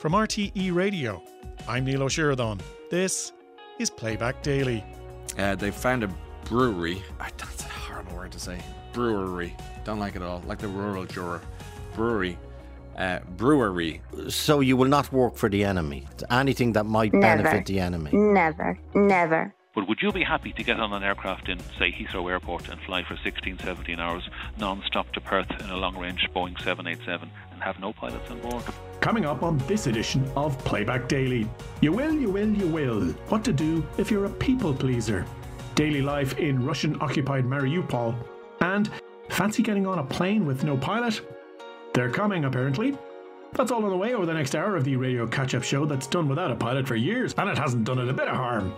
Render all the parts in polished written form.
From RTE Radio, I'm Neil O'Sheridan. This is Playback Daily. They found a brewery. That's a horrible word to say. Brewery. Don't like it at all. Like the rural juror. Brewery. Brewery. So you will not work for the enemy? Anything that might benefit the enemy? Never. But would you be happy to get on an aircraft in, say, Heathrow Airport and fly for 16, 17 hours non-stop to Perth in a long-range Boeing 787 and have no pilots on board? Coming up on this edition of Playback Daily. You will. What to do if you're a people pleaser. Daily life in Russian-occupied Mariupol. And fancy getting on a plane with no pilot? They're coming, apparently. That's all on the way over the next hour of the radio catch-up show that's done without a pilot for years, and it hasn't done it a bit of harm.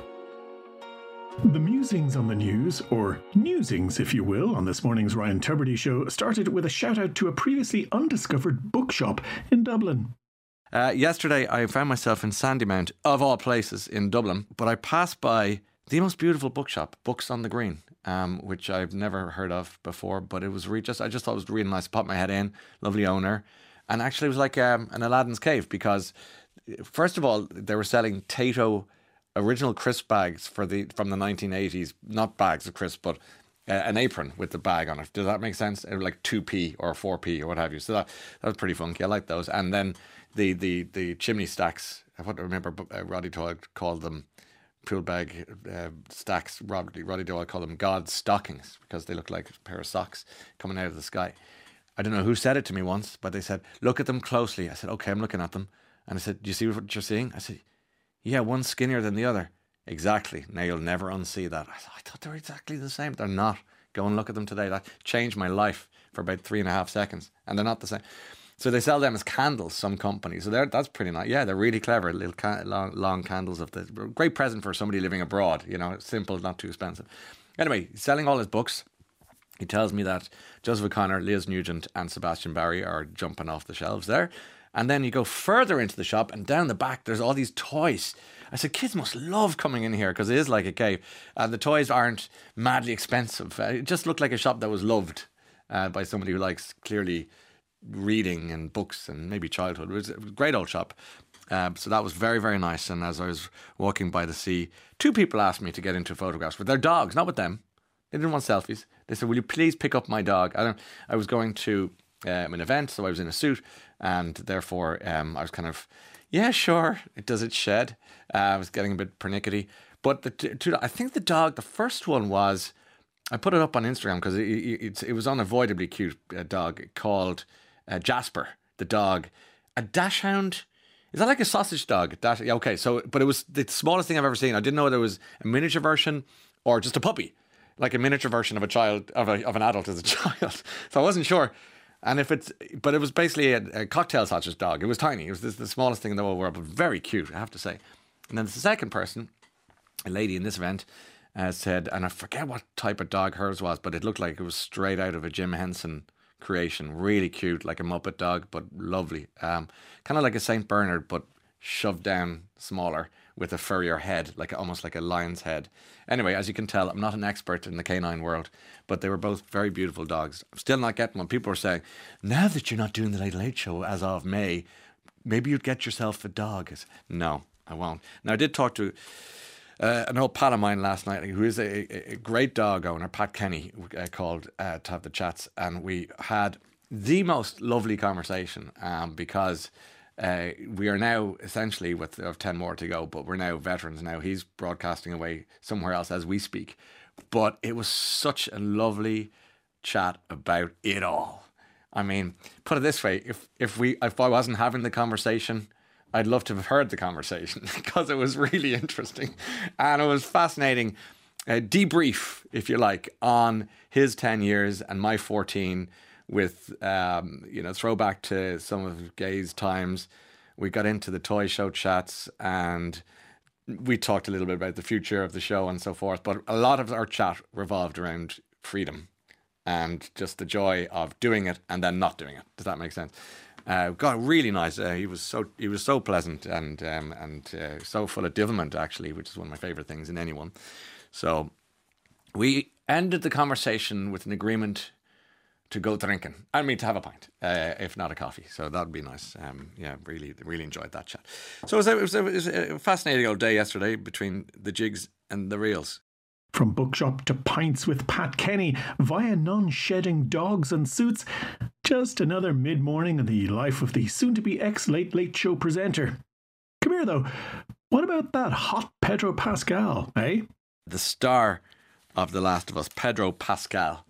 The musings on the news, or newsings if you will, on this morning's Ryan Tubridy show started with a shout out to a previously undiscovered bookshop in Dublin. Yesterday I found myself in Sandymount, of all places, in Dublin, but I passed by the most beautiful bookshop, Books on the Green, which I've never heard of before, but it was I just thought it was really nice. Popped my head in, lovely owner, and actually it was like an Aladdin's cave, because first of all they were selling Tato original crisp bags from the 1980s, not bags of crisp, but an apron with the bag on it. Does that make sense? It was like 2p or 4p or what have you. So that was pretty funky. I like those. And then the chimney stacks. I remember Roddy Doyle called them pool bag stacks. Roddy Doyle called them God's stockings because they look like a pair of socks coming out of the sky. I don't know who said it to me once, but they said, look at them closely. I said, okay, I'm looking at them. And I said, do you see what you're seeing? I said, yeah, one's skinnier than the other. Exactly. Now you'll never unsee that. I thought they were exactly the same. They're not. Go and look at them today. That changed my life for about 3.5 seconds. And they're not the same. So they sell them as candles, some companies. So that's pretty nice. Yeah, they're really clever. Little long candles of the great present for somebody living abroad. You know, simple, not too expensive. Anyway, selling all his books. He tells me that Joseph O'Connor, Liz Nugent and Sebastian Barry are jumping off the shelves there. And then you go further into the shop and down the back, there's all these toys. I said, kids must love coming in here because it is like a cave. And the toys aren't madly expensive. It just looked like a shop that was loved by somebody who likes clearly reading and books and maybe childhood. It was a great old shop. So that was very, very nice. And as I was walking by the sea, 2 people asked me to get into photographs with their dogs, not with them. They didn't want selfies. They said, will you please pick up my dog? I was going to an event, so I was in a suit. And therefore, I was kind of, yeah, sure, does it shed? I was getting a bit pernickety. But I think the dog, the first one was, I put it up on Instagram because it was unavoidably cute dog called Jasper, the dog. A dachshund? Is that like a sausage dog? Yeah, okay, but it was the smallest thing I've ever seen. I didn't know there was a miniature version or just a puppy, like a miniature version of a child, of an adult as a child. So I wasn't sure. And but it was basically a cocktail sausage dog. It was tiny. It was the smallest thing in the whole world, but very cute, I have to say. And then the second person, a lady in this event, said, and I forget what type of dog hers was, but it looked like it was straight out of a Jim Henson creation. Really cute, like a Muppet dog, but lovely. Kind of like a Saint Bernard, but shoved down smaller with a furrier head, almost like a lion's head. Anyway, as you can tell, I'm not an expert in the canine world, but they were both very beautiful dogs. I'm still not getting what people were saying. Now that you're not doing the Late Late Show as of May, maybe you'd get yourself a dog. No, I won't. Now, I did talk to an old pal of mine last night who is a great dog owner, Pat Kenny, called to have the chats, and we had the most lovely conversation because we are now essentially with 10 more to go, but we're now veterans now. He's broadcasting away somewhere else as we speak. But it was such a lovely chat about it all. I mean, put it this way, if I wasn't having the conversation, I'd love to have heard the conversation because it was really interesting. And it was fascinating. Debrief, if you like, on his 10 years and my 14 with, throwback to some of Gay's times. We got into the toy show chats and we talked a little bit about the future of the show and so forth. But a lot of our chat revolved around freedom and just the joy of doing it and then not doing it. Does that make sense? God, really nice. He was so pleasant and so full of devilment, actually, which is one of my favourite things in anyone. So we ended the conversation with an agreement to go drinking. I mean, to have a pint, if not a coffee. So that'd be nice. Yeah, really enjoyed that chat. So it was a fascinating old day yesterday between the jigs and the reels. From bookshop to pints with Pat Kenny, via non-shedding dogs and suits, just another mid-morning in the life of the soon-to-be ex-Late Late Show presenter. Come here, though. What about that hot Pedro Pascal, eh? The star of The Last of Us, Pedro Pascal.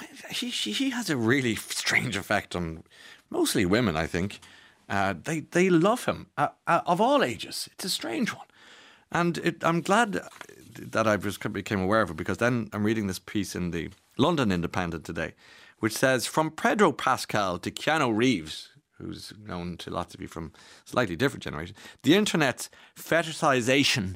He has a really strange effect on mostly women, I think. They love him, of all ages. It's a strange one. And I'm glad that I just became aware of it, because then I'm reading this piece in the London Independent today, which says, from Pedro Pascal to Keanu Reeves, who's known to lots of you from slightly different generations, the internet's fetishization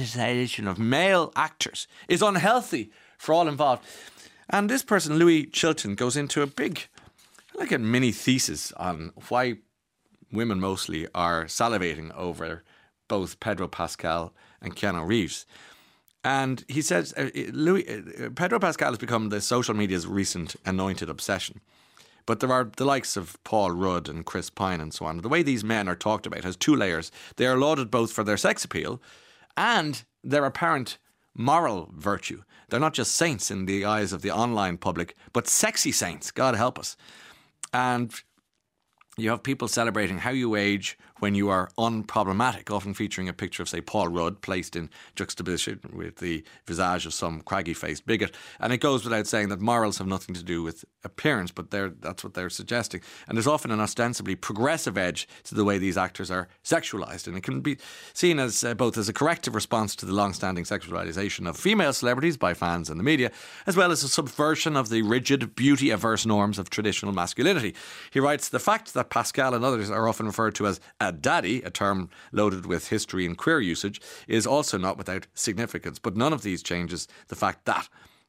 of male actors is unhealthy for all involved. And this person, Louis Chilton, goes into a big, like a mini thesis on why women mostly are salivating over both Pedro Pascal and Keanu Reeves. And he says Pedro Pascal has become the social media's recent anointed obsession. But there are the likes of Paul Rudd and Chris Pine and so on. The way these men are talked about has two layers. They are lauded both for their sex appeal and their apparent moral virtue. They're not just saints in the eyes of the online public, but sexy saints, God help us. And you have people celebrating how you age when you are unproblematic, often featuring a picture of, say, Paul Rudd placed in juxtaposition with the visage of some craggy-faced bigot. And it goes without saying that morals have nothing to do with appearance, but that's what they're suggesting. And there's often an ostensibly progressive edge to the way these actors are sexualised. And it can be seen as both as a corrective response to the long-standing sexualisation of female celebrities by fans and the media, as well as a subversion of the rigid, beauty-averse norms of traditional masculinity. He writes, the fact that Pascal and others are often referred to as a daddy, a term loaded with history and queer usage, is also not without significance. But none of these changes the fact that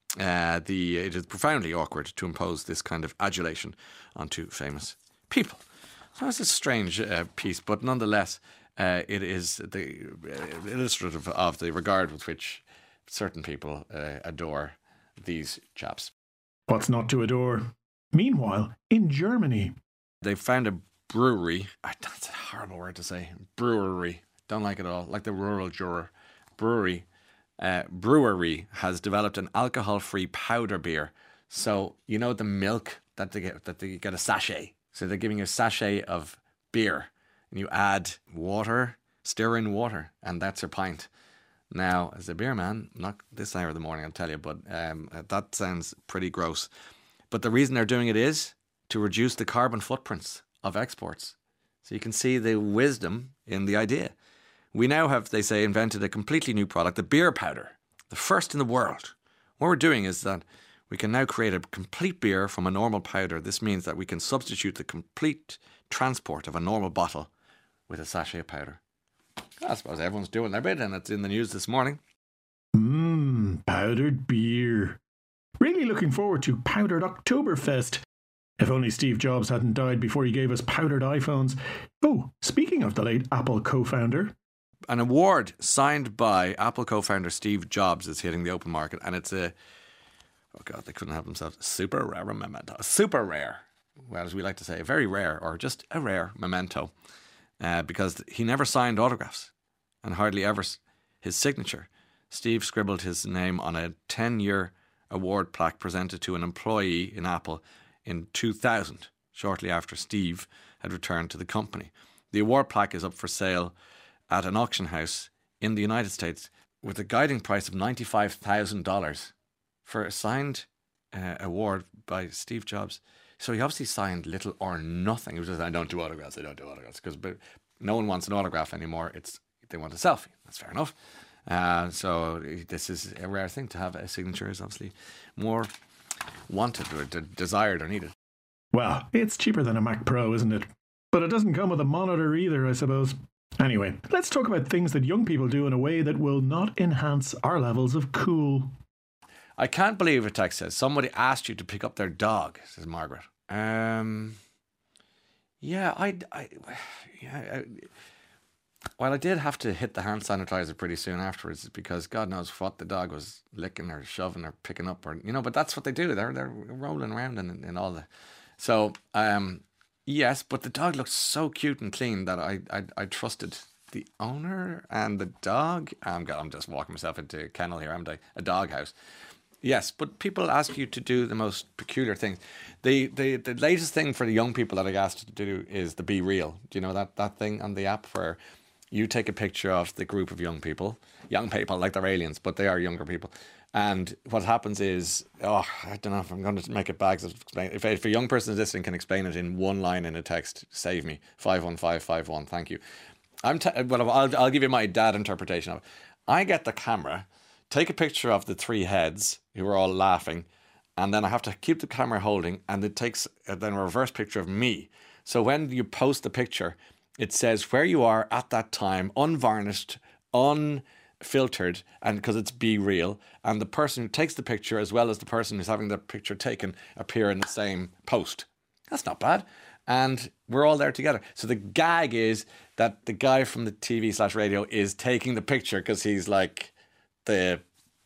it is profoundly awkward to impose this kind of adulation onto famous people. So it's a strange piece, but nonetheless, it is the illustrative of the regard with which certain people adore these chaps. What's not to adore? Meanwhile, in Germany, they found a brewery. That's a horrible word to say. Brewery. Don't like it at all. Like the rural juror. Brewery. Brewery has developed an alcohol-free powder beer. So, you know the milk that they get a sachet. So they're giving you a sachet of beer. And you add water, stir in water, and that's your pint. Now, as a beer man, not this hour of the morning, I'll tell you, but that sounds pretty gross. But the reason they're doing it is to reduce the carbon footprints of exports. So you can see the wisdom in the idea. We now have, they say, invented a completely new product, the beer powder, the first in the world. What we're doing is that we can now create a complete beer from a normal powder. This means that we can substitute the complete transport of a normal bottle with a sachet of powder. I suppose everyone's doing their bit, and it's in the news this morning. Powdered beer. Really looking forward to Powdered Oktoberfest. If only Steve Jobs hadn't died before he gave us powdered iPhones. Oh, speaking of the late Apple co-founder. An award signed by Apple co-founder Steve Jobs is hitting the open market, and it's a, oh God, they couldn't help themselves, super rare memento. Super rare, well, as we like to say, very rare, or just a rare memento, because he never signed autographs, and hardly ever his signature. Steve scribbled his name on a 10-year award plaque presented to an employee in Apple in 2000, shortly after Steve had returned to the company. The award plaque is up for sale at an auction house in the United States with a guiding price of $95,000 for a signed award by Steve Jobs. So he obviously signed little or nothing. It was just, I don't do autographs, because no one wants an autograph anymore. They want a selfie. That's fair enough. So this is a rare thing. To have a signature is obviously more wanted or desired or needed. Well, it's cheaper than a Mac Pro, isn't it? But it doesn't come with a monitor either, I suppose. Anyway, let's talk about things that young people do in a way that will not enhance our levels of cool. I can't believe a text says somebody asked you to pick up their dog, says Margaret. Well, I did have to hit the hand sanitizer pretty soon afterwards because God knows what the dog was licking or shoving or picking up, or but that's what they do. They're rolling around in all the. So yes, but the dog looked so cute and clean that I trusted the owner and the dog. I'm just walking myself into a kennel here, haven't I? A dog house. Yes, but people ask you to do the most peculiar things. The latest thing for the young people that I asked to do is the Be Real. Do you know that thing on the app where you take a picture of the group of young people like they're aliens, but they are younger people. And what happens is, I don't know if I'm going to make it bags. If a young person listening can explain it in one line in a text, save me. 51551, thank you. I'll give you my dad interpretation of it. I get the camera, take a picture of the three heads who are all laughing, and then I have to keep the camera holding, and it takes then a reverse picture of me. So when you post the picture, it says where you are at that time, unvarnished, unfiltered, and because it's Be Real, and the person who takes the picture as well as the person who's having the picture taken appear in the same post. That's not bad. And we're all there together. So the gag is that the guy from the TV/radio is taking the picture because he's like the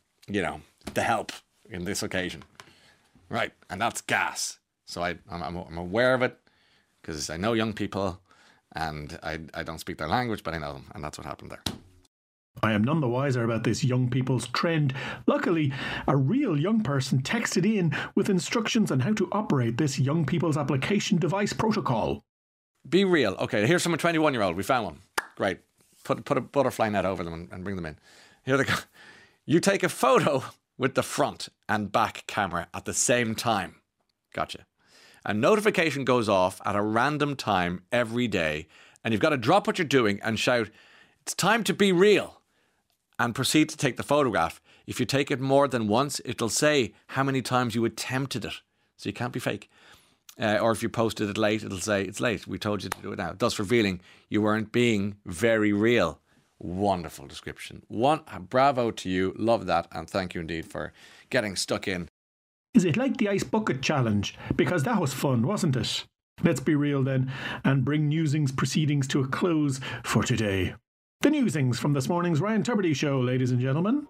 help in this occasion. Right. And that's gas. So I'm aware of it because I know young people and I don't speak their language, but I know them. And that's what happened there. I am none the wiser about this young people's trend. Luckily, a real young person texted in with instructions on how to operate this young people's application device protocol. Be Real. Okay, here's from a 21-year-old. We found one. Great. Put a butterfly net over them and bring them in. Here they go. You take a photo with the front and back camera at the same time. Gotcha. A notification goes off at a random time every day, and you've got to drop what you're doing and shout, "It's time to be real," and proceed to take the photograph. If you take it more than once, it'll say how many times you attempted it. So you can't be fake. Or if you posted it late, it'll say, "It's late. We told you to do it now." Thus revealing you weren't being very real. Wonderful description. Bravo to you. Love that. And thank you indeed for getting stuck in. Is it like the Ice Bucket Challenge? Because that was fun, wasn't it? Let's be real then and bring Newsings proceedings to a close for today. The Newsings from this morning's Ryan Tubridy Show, ladies and gentlemen.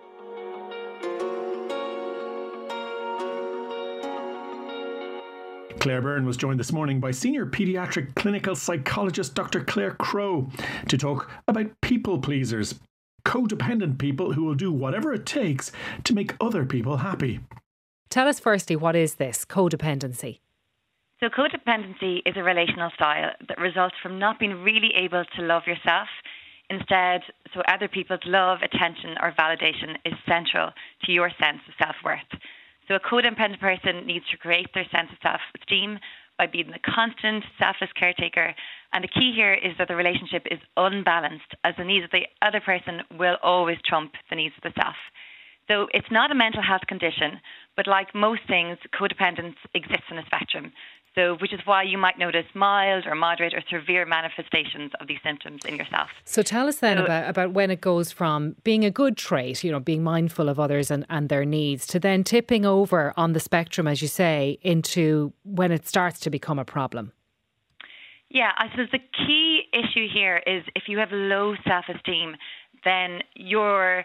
Claire Byrne was joined this morning by senior paediatric clinical psychologist Dr. Claire Crowe to talk about people pleasers, codependent people who will do whatever it takes to make other people happy. Tell us firstly, what is this codependency? So codependency is a relational style that results from not being really able to love yourself. Instead, so other people's love, attention or validation is central to your sense of self-worth. So a codependent person needs to create their sense of self-esteem by being a constant, selfless caretaker. And the key here is that the relationship is unbalanced, as the needs of the other person will always trump the needs of the self. So it's not a mental health condition, but like most things, codependence exists on a spectrum. So, which is why you might notice mild or moderate or severe manifestations of these symptoms in yourself. So tell us then about when it goes from being a good trait, being mindful of others and their needs, to then tipping over on the spectrum, as you say, into when it starts to become a problem. Yeah, I suppose the key issue here is if you have low self-esteem, then your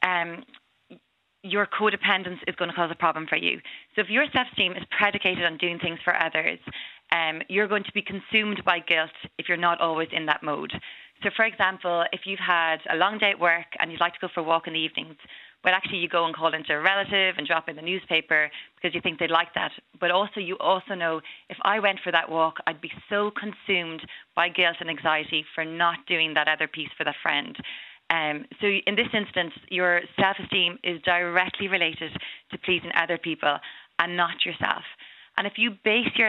codependence is going to cause a problem for you. So if your self-esteem is predicated on doing things for others, you're going to be consumed by guilt if you're not always in that mode. So for example, if you've had a long day at work and you'd like to go for a walk in the evenings, well, actually you go and call into a relative and drop in the newspaper because you think they'd like that. But also you also know if I went for that walk, I'd be so consumed by guilt and anxiety for not doing that other piece for that friend. So in this instance, your self-esteem is directly related to pleasing other people and not yourself. And if you base your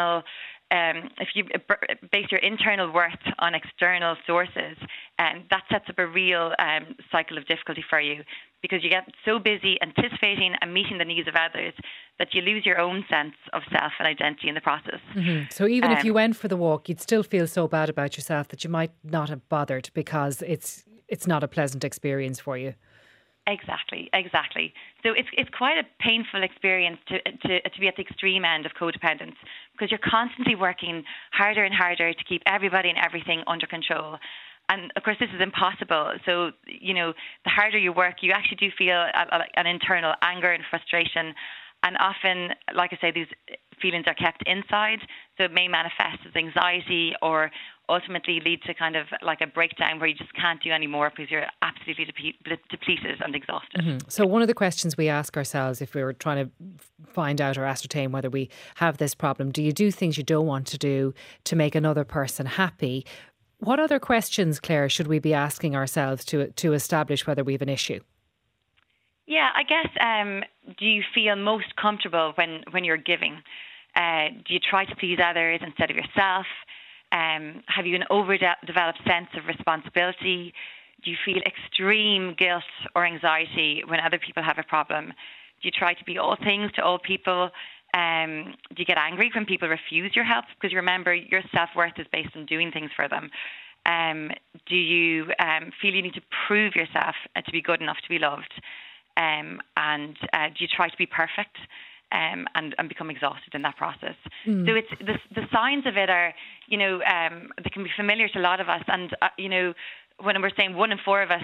internal worth on external sources, that sets up a real cycle of difficulty for you, because you get so busy anticipating and meeting the needs of others that you lose your own sense of self and identity in the process. Mm-hmm. So even if you went for the walk, you'd still feel so bad about yourself that you might not have bothered because it's not a pleasant experience for you. Exactly. So it's quite a painful experience to be at the extreme end of codependence, because you're constantly working harder and harder to keep everybody and everything under control. And of course, this is impossible. So, the harder you work, you actually do feel an internal anger and frustration. And often, like I say, these feelings are kept inside. So it may manifest as anxiety or ultimately lead to kind of like a breakdown where you just can't do any more because you're absolutely depleted and exhausted. Mm-hmm. So one of the questions we ask ourselves if we were trying to find out or ascertain whether we have this problem, do you do things you don't want to do to make another person happy? What other questions, Claire, should we be asking ourselves to establish whether we have an issue? Yeah, I guess, do you feel most comfortable when you're giving? Do you try to please others instead of yourself? Have you an overdeveloped sense of responsibility? Do you feel extreme guilt or anxiety when other people have a problem? Do you try to be all things to all people? Do you get angry when people refuse your help? Because remember, your self-worth is based on doing things for them. Do you feel you need to prove yourself to be good enough to be loved? And do you try to be perfect and become exhausted in that process? So it's the signs of it are, they can be familiar to a lot of us. And, when we're saying 1 in 4 of us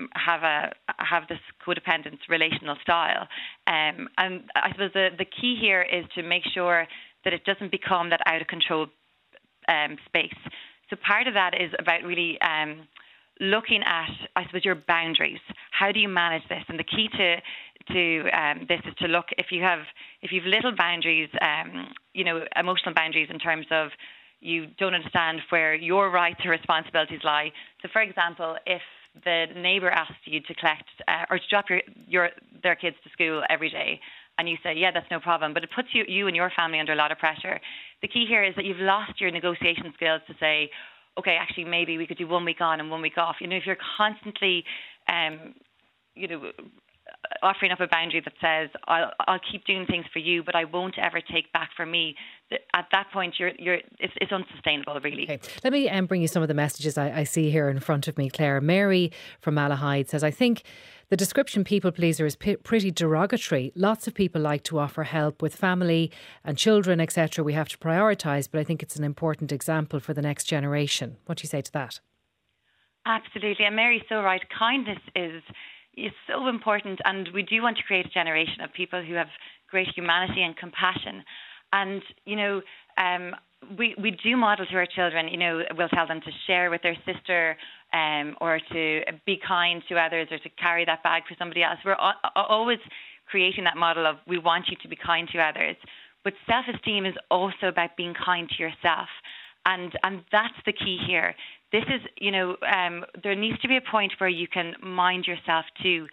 have this codependent relational style. And I suppose the key here is to make sure that it doesn't become that out of control space. So part of that is about really looking at, I suppose, your boundaries. How do you manage this? And the key to this is to look if you've little boundaries, emotional boundaries in terms of you don't understand where your rights or responsibilities lie. So, for example, if the neighbour asks you to collect or to drop their kids to school every day, and you say, yeah, that's no problem, but it puts you and your family under a lot of pressure. The key here is that you've lost your negotiation skills to say, okay, actually, maybe we could do 1 week on and 1 week off. If you're constantly, offering up a boundary that says, I'll keep doing things for you, but I won't ever take back for me. At that point, it's unsustainable, really. Okay. Let me bring you some of the messages I see here in front of me, Claire. Mary from Malahide says, I think the description people pleaser is pretty derogatory. Lots of people like to offer help with family and children, etc. We have to prioritise, but I think it's an important example for the next generation. What do you say to that? Absolutely. And Mary's so right. Kindness is so important, and we do want to create a generation of people who have great humanity and compassion. And, we do model to our children, we'll tell them to share with their sister or to be kind to others or to carry that bag for somebody else. We're always creating that model of we want you to be kind to others. But self-esteem is also about being kind to yourself. And that's the key here. This is, there needs to be a point where you can mind yourself too.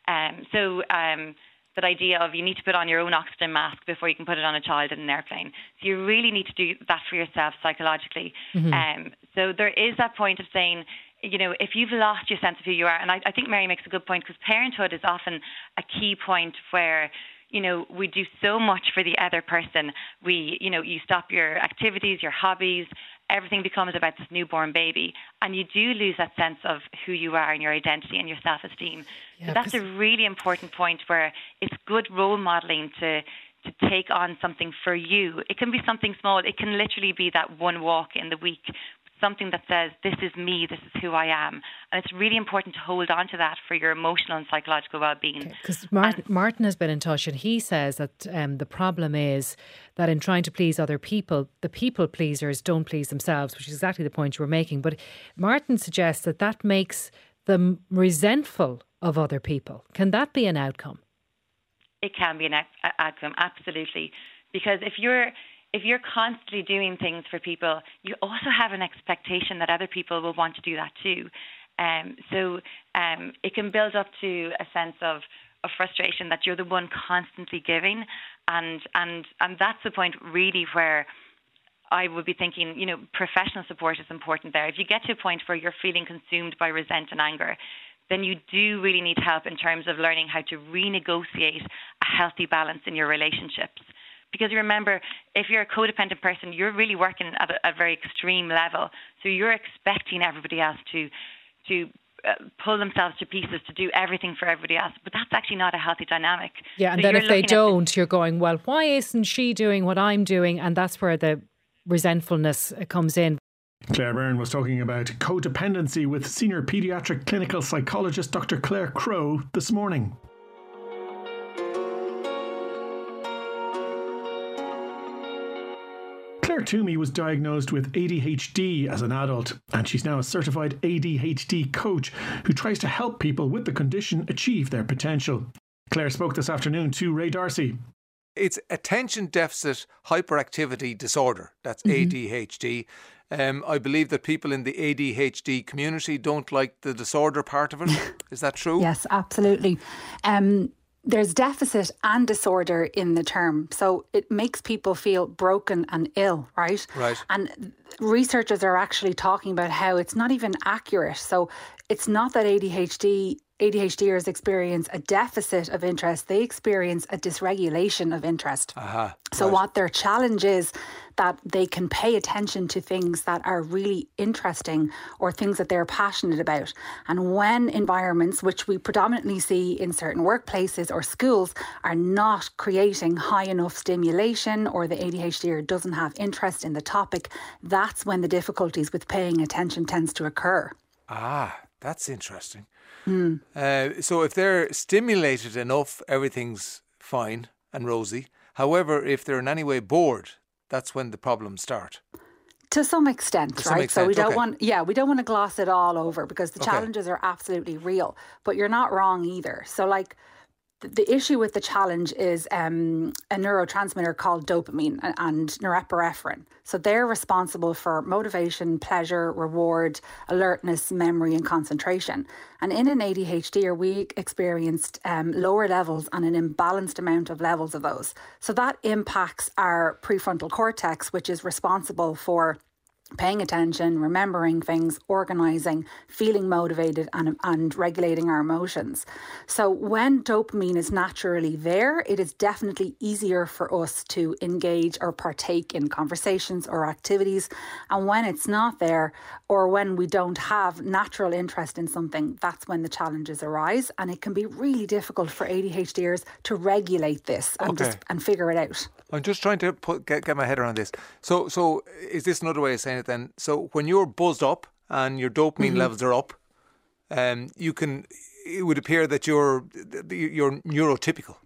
That idea of you need to put on your own oxygen mask before you can put it on a child in an airplane. So you really need to do that for yourself psychologically. Mm-hmm. So there is that point of saying, if you've lost your sense of who you are, and I think Mary makes a good point, because parenthood is often a key point where we do so much for the other person. You stop your activities, your hobbies, everything becomes about this newborn baby. And you do lose that sense of who you are and your identity and your self-esteem. Yeah, so that's a really important point where it's good role modelling to take on something for you. It can be something small. It can literally be that one walk in the week, something that says, this is me, this is who I am. And it's really important to hold on to that for your emotional and psychological well-being. Because Martin has been in touch, and he says that the problem is that in trying to please other people, the people pleasers don't please themselves, which is exactly the point you were making. But Martin suggests that makes them resentful of other people. Can that be an outcome? It can be an outcome, absolutely. Because if you're constantly doing things for people, you also have an expectation that other people will want to do that too. So it can build up to a sense of frustration that you're the one constantly giving. And that's the point really where I would be thinking, professional support is important there. If you get to a point where you're feeling consumed by resent and anger, then you do really need help in terms of learning how to renegotiate a healthy balance in your relationships. Because remember, if you're a codependent person, you're really working at a very extreme level. So you're expecting everybody else to pull themselves to pieces, to do everything for everybody else. But that's actually not a healthy dynamic. Yeah, and so then if they don't, you're going, well, why isn't she doing what I'm doing? And that's where the resentfulness comes in. Claire Byrne was talking about codependency with senior paediatric clinical psychologist Dr. Claire Crowe this morning. Claire Toomey was diagnosed with ADHD as an adult, and she's now a certified ADHD coach who tries to help people with the condition achieve their potential. Claire spoke this afternoon to Ray Darcy. It's attention deficit hyperactivity disorder. That's ADHD. I believe that people in the ADHD community don't like the disorder part of it. Is that true? Yes, absolutely. There's deficit and disorder in the term. So it makes people feel broken and ill, right? Right. And researchers are actually talking about how it's not even accurate. So it's not that ADHDers experience a deficit of interest, they experience a dysregulation of interest. So what their challenge is that they can pay attention to things that are really interesting or things that they're passionate about. And when environments, which we predominantly see in certain workplaces or schools, are not creating high enough stimulation, or the ADHDer doesn't have interest in the topic, that's when the difficulties with paying attention tends to occur. That's interesting. So if they're stimulated enough, everything's fine and rosy. However, if they're in any way bored, that's when the problems start. To some extent, right? So we don't want to gloss it all over, because the challenges are absolutely real. But you're not wrong either. So like the issue with the challenge is a neurotransmitter called dopamine and norepinephrine. So they're responsible for motivation, pleasure, reward, alertness, memory and concentration. And in an ADHD, we experienced lower levels and an imbalanced amount of levels of those. So that impacts our prefrontal cortex, which is responsible for paying attention, remembering things, organising, feeling motivated and regulating our emotions. So when dopamine is naturally there, it is definitely easier for us to engage or partake in conversations or activities. And when it's not there, or when we don't have natural interest in something, that's when the challenges arise. And it can be really difficult for ADHDers to regulate this and figure it out. I'm just trying to get my head around this. So is this another way of saying it then? So when you're buzzed up and your dopamine levels are up, it would appear that you're neurotypical.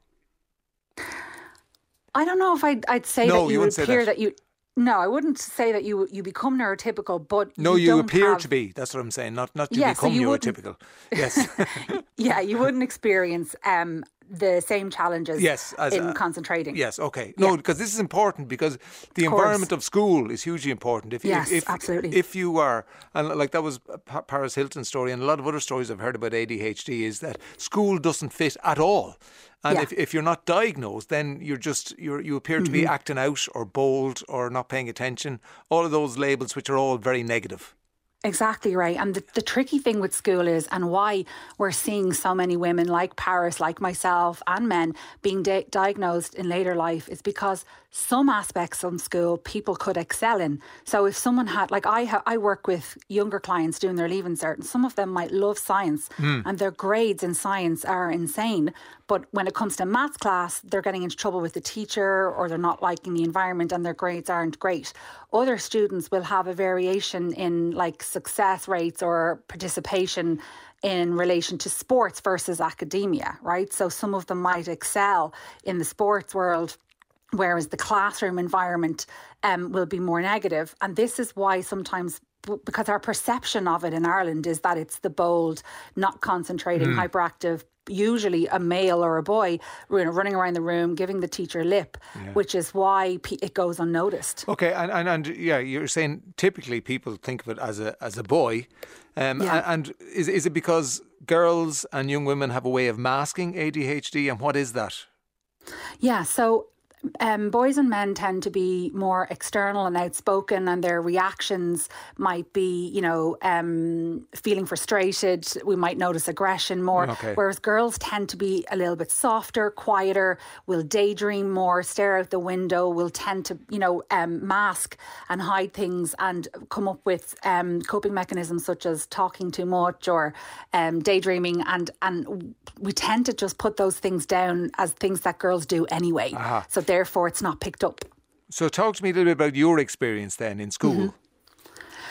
I don't know if I'd say that you would appear that you... No, I wouldn't say that you become neurotypical, but you appear to be. That's what I'm saying. Not to become neurotypical. Yes. Yeah, you wouldn't experience the same challenges in concentrating. Yes, okay. No, because this is important, because the environment of school is hugely important. If absolutely. If you are, and like that was Paris Hilton's story, and a lot of other stories I've heard about ADHD, is that school doesn't fit at all. And if you're not diagnosed, then you appear to be acting out or bold or not paying attention. All of those labels, which are all very negative. Exactly right. And the tricky thing with school is, and why we're seeing so many women like Paris, like myself, and men being diagnosed in later life, is because some aspects of school people could excel in. So if someone had, like I work with younger clients doing their Leaving Cert, and some of them might love science and their grades in science are insane. But when it comes to maths class, they're getting into trouble with the teacher, or they're not liking the environment and their grades aren't great. Other students will have a variation in like success rates or participation in relation to sports versus academia, right? So some of them might excel in the sports world, whereas the classroom environment will be more negative. And this is why sometimes, because our perception of it in Ireland is that it's the bold, not concentrating, hyperactive, usually a male or a boy, running around the room, giving the teacher lip, which is why it goes unnoticed. Okay, and you're saying typically people think of it as a boy, and is it because girls and young women have a way of masking ADHD, and what is that? Yeah, so boys and men tend to be more external and outspoken, and their reactions might be, feeling frustrated. We might notice aggression more. Whereas girls tend to be a little bit softer, quieter, will daydream more, stare out the window, will tend to, mask and hide things and come up with coping mechanisms such as talking too much or daydreaming. And we tend to just put those things down as things that girls do anyway. So therefore it's not picked up. So talk to me a little bit about your experience then in school.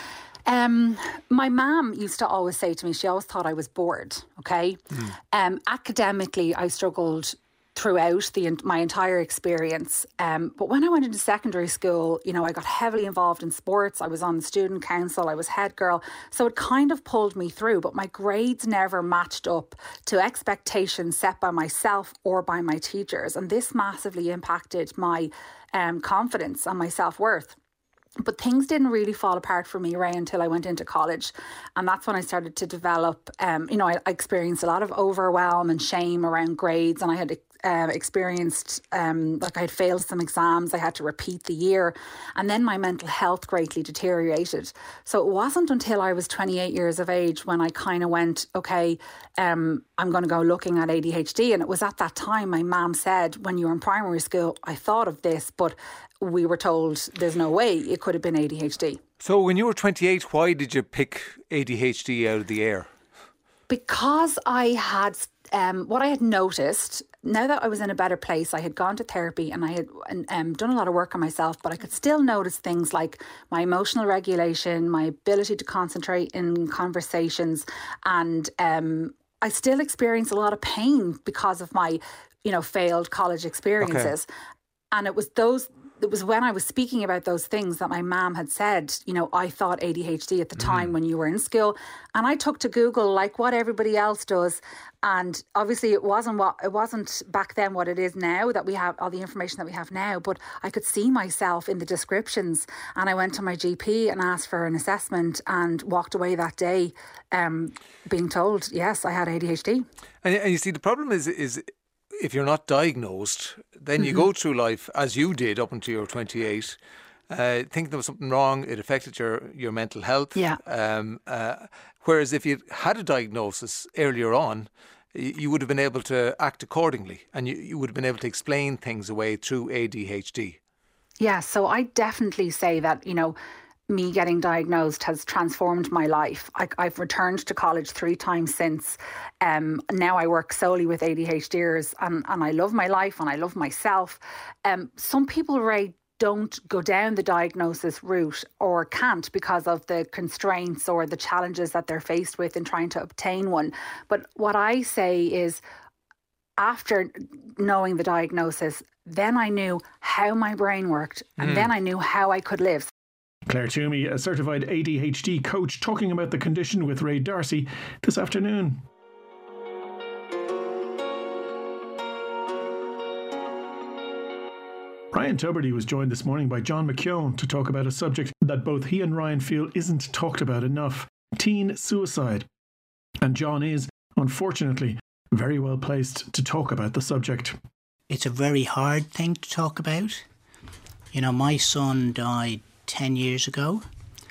My mum used to always say to me, she always thought I was bored, okay? Academically, I struggled throughout my entire experience. But when I went into secondary school, you know, I got heavily involved in sports. I was on the student council. I was head girl. So it kind of pulled me through. But my grades never matched up to expectations set by myself or by my teachers. And this massively impacted my confidence and my self-worth. But things didn't really fall apart for me, Ray, until I went into college. And that's when I started to develop, you know, I experienced a lot of overwhelm and shame around grades. And I had experienced, like I had failed some exams. I had to repeat the year. And then my mental health greatly deteriorated. So it wasn't until I was 28 years of age when I kind of went, okay, I'm going to go looking at ADHD. And it was at that time my mum said, when you were in primary school, I thought of this, but we were told there's no way it could have been ADHD. So when you were 28, why did you pick ADHD out of the air? Because I had, what I had noticed, now that I was in a better place, I had gone to therapy and I had done a lot of work on myself, but I could still notice things like my emotional regulation, my ability to concentrate in conversations, and I still experience a lot of pain because of my, you know, failed college experiences. Okay. And it was when I was speaking about those things that my mum had said, you know, I thought ADHD at the time when you were in school. And I took to Google like what everybody else does. And obviously it wasn't back then what it is now, that we have all the information that we have now. But I could see myself in the descriptions. And I went to my GP and asked for an assessment and walked away that day being told, yes, I had ADHD. And you see, the problem is if you're not diagnosed, then you go through life as you did up until you were 28, thinking there was something wrong. It affected your mental health. Yeah. Whereas if you had a diagnosis earlier on, you would have been able to act accordingly, and you would have been able to explain things away through ADHD. Yeah, so I definitely say that, you know, me getting diagnosed has transformed my life. I've returned to college 3 times since. Now I work solely with ADHDers and I love my life and I love myself. Some people, Ray, don't go down the diagnosis route or can't because of the constraints or the challenges that they're faced with in trying to obtain one. But what I say is, after knowing the diagnosis, then I knew how my brain worked and then I knew how I could live. Claire Toomey, a certified ADHD coach, talking about the condition with Ray D'Arcy this afternoon. Ryan Tubridy was joined this morning by John McKeown to talk about a subject that both he and Ryan feel isn't talked about enough: teen suicide. And John is, unfortunately, very well placed to talk about the subject. It's a very hard thing to talk about. You know, my son died 10 years ago.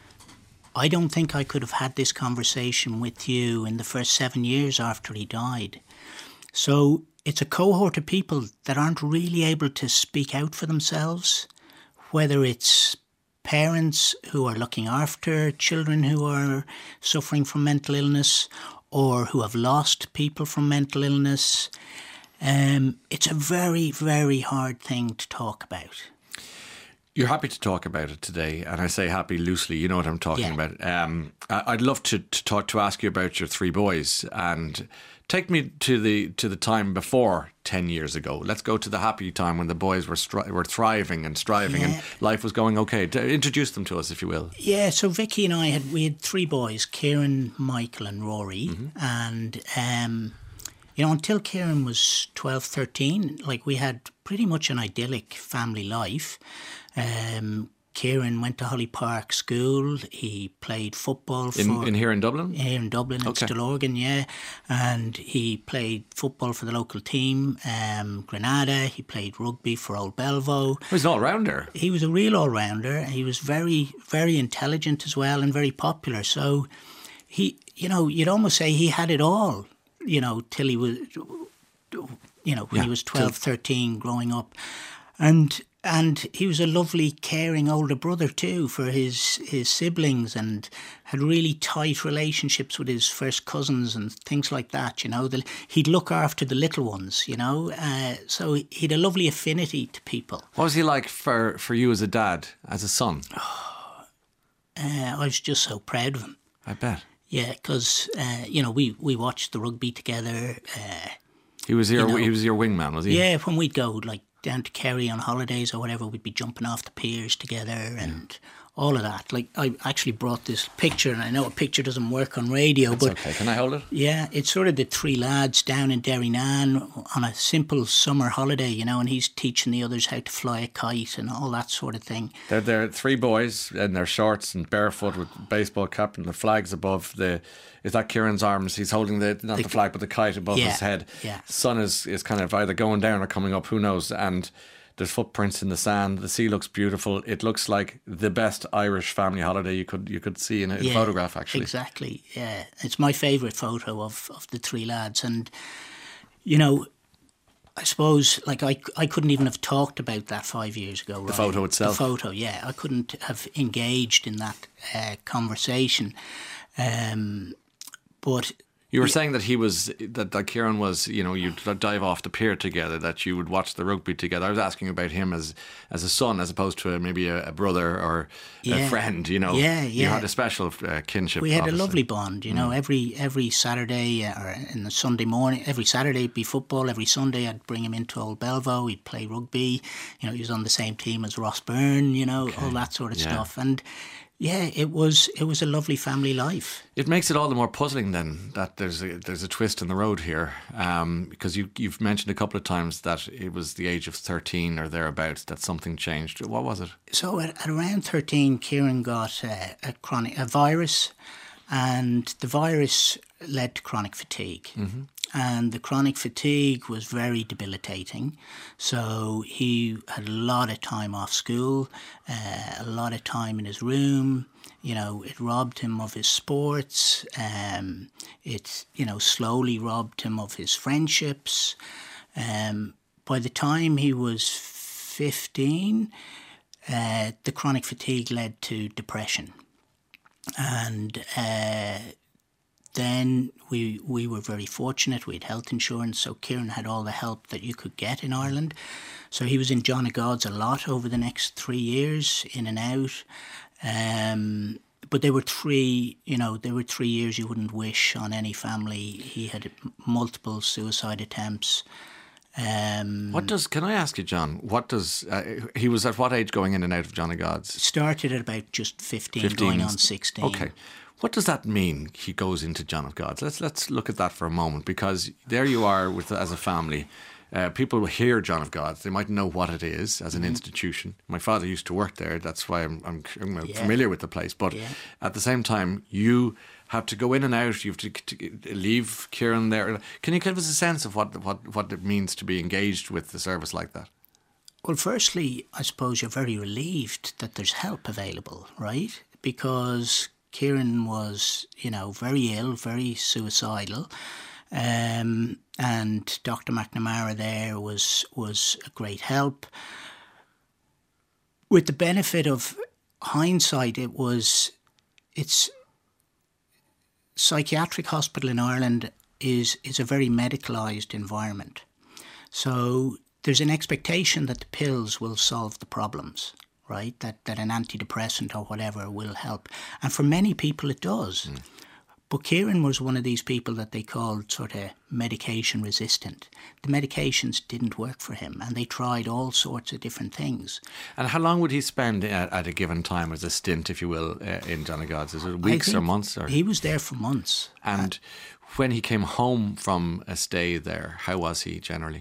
I don't think I could have had this conversation with you in the first 7 years after he died. So it's a cohort of people that aren't really able to speak out for themselves, whether it's parents who are looking after children who are suffering from mental illness or who have lost people from mental illness. It's a very, very hard thing to talk about. You're happy to talk about it today, and I say happy loosely. You know what I'm talking about. I'd love to ask you about your 3 boys and take me to the time before 10 years ago. Let's go to the happy time when the boys were thriving and striving and life was going okay. Introduce them to us, if you will. Yeah, so Vicky and I had 3 boys: Kieran, Michael, and Rory, and you know, until Kieran was 12, 13, like, we had pretty much an idyllic family life. Kieran went to Holly Park School. He played football here in Dublin? Here in Dublin, in Stillorgan, yeah. And he played football for the local team, Granada. He played rugby for Old Belvo. He was an all-rounder. He was a real all-rounder. He was very, very intelligent as well and very popular. So he, you know, you'd almost say he had it all, you know, till he was, you know, when he was 12, 13, growing up. And he was a lovely, caring older brother too for his siblings, and had really tight relationships with his first cousins and things like that, you know. He'd look after the little ones, you know. So he'd a lovely affinity to people. What was he like for you as a dad, as a son? I was just so proud of him. I bet. Yeah, because we watched the rugby together. He was your wingman, was he? Yeah, when we'd go down to Kerry on holidays or whatever, we'd be jumping off the piers together and all of that. I actually brought this picture, and I know a picture doesn't work on radio, but okay. Can I hold it? Yeah, it's sort of the three lads down in Derrynane on a simple summer holiday, and he's teaching the others how to fly a kite and all that sort of thing. They're three boys in their shorts and barefoot with baseball cap and the flags above the. Is that Kieran's arms? He's holding the flag, but the kite above his head. Yeah. Sun is kind of either going down or coming up. Who knows? And there's footprints in the sand. The sea looks beautiful. It looks like the best Irish family holiday you could see in a photograph, actually. Exactly, yeah. It's my favourite photo of the three lads. And, I suppose, I couldn't even have talked about that 5 years ago. The photo itself? The photo, yeah. I couldn't have engaged in that conversation. But... You were saying that that Kieran was, you'd dive off the pier together, that you would watch the rugby together. I was asking about him as a son, as opposed to maybe a brother or a friend, Yeah. You had a special kinship. We had obviously. a lovely bond, every Saturday or in the Sunday morning, every Saturday it'd be football, every Sunday I'd bring him into Old Belvo, he'd play rugby, he was on the same team as Ross Byrne, all that sort of stuff. And yeah, it was a lovely family life. It makes it all the more puzzling then that there's a twist in the road here, because you've mentioned a couple of times that it was the age of 13 or thereabouts that something changed. What was it? So at around 13, Kieran got a virus, and the virus led to chronic fatigue. Mm-hmm. And the chronic fatigue was very debilitating. So he had a lot of time off school, a lot of time in his room. It robbed him of his sports. It, slowly robbed him of his friendships. By the time he was 15, the chronic fatigue led to depression. And then we were very fortunate. We had health insurance, so Kieran had all the help that you could get in Ireland. So he was in John of God's a lot over the next 3 years, in and out. But there were 3 years you wouldn't wish on any family. He had multiple suicide attempts. Can I ask you, John, he was at what age going in and out of John of God's? Started at about just 15 going on 16. Okay. What does that mean, he goes into John of God's? Let's look at that for a moment, because there you are as a family. People hear John of God's, they might know what it is as an institution. My father used to work there, that's why I'm familiar with the place. But at the same time, you have to go in and out, you have to leave Kieran there. Can you give us a sense of what it means to be engaged with the service like that? Well, firstly, I suppose you're very relieved that there's help available, right? Because Kieran was, very ill, very suicidal, and Dr. McNamara there was a great help. With the benefit of hindsight, it's psychiatric hospital in Ireland is a very medicalised environment, so there's an expectation that the pills will solve the problems. Right, that an antidepressant or whatever will help. And for many people it does. Mm. But Kieran was one of these people that they called sort of medication resistant. The medications didn't work for him, and they tried all sorts of different things. And how long would he spend at a given time as a stint, if you will, in John of God's? Is it weeks or months? Or? He was there for months. And when he came home from a stay there, how was he generally?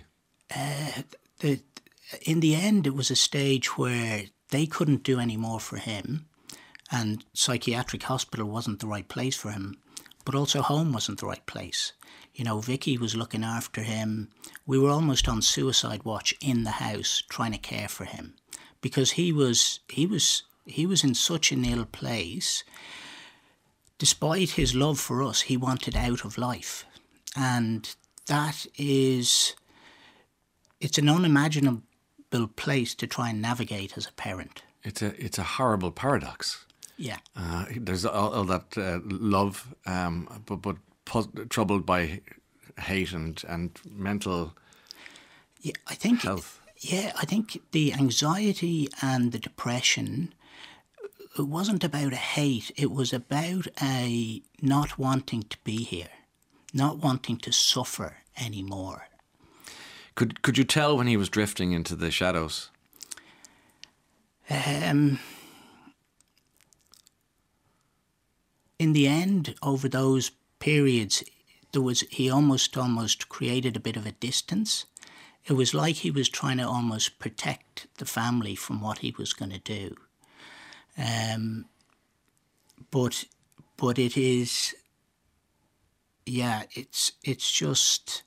In the end, it was a stage where they couldn't do any more for him, and psychiatric hospital wasn't the right place for him, but also home wasn't the right place. Vicky was looking after him. We were almost on suicide watch in the house, trying to care for him, because he was in such an ill place. Despite his love for us, he wanted out of life, and it's an unimaginable place to try and navigate as a parent. It's a horrible paradox. Yeah. There's all that love, but troubled by hate and mental health. Yeah, I think the anxiety and the depression, wasn't about a hate. It was about a not wanting to be here, not wanting to suffer anymore. Could you tell when he was drifting into the shadows? In the end, over those periods, he almost created a bit of a distance. It was like he was trying to almost protect the family from what he was going to do. But it is, it's just,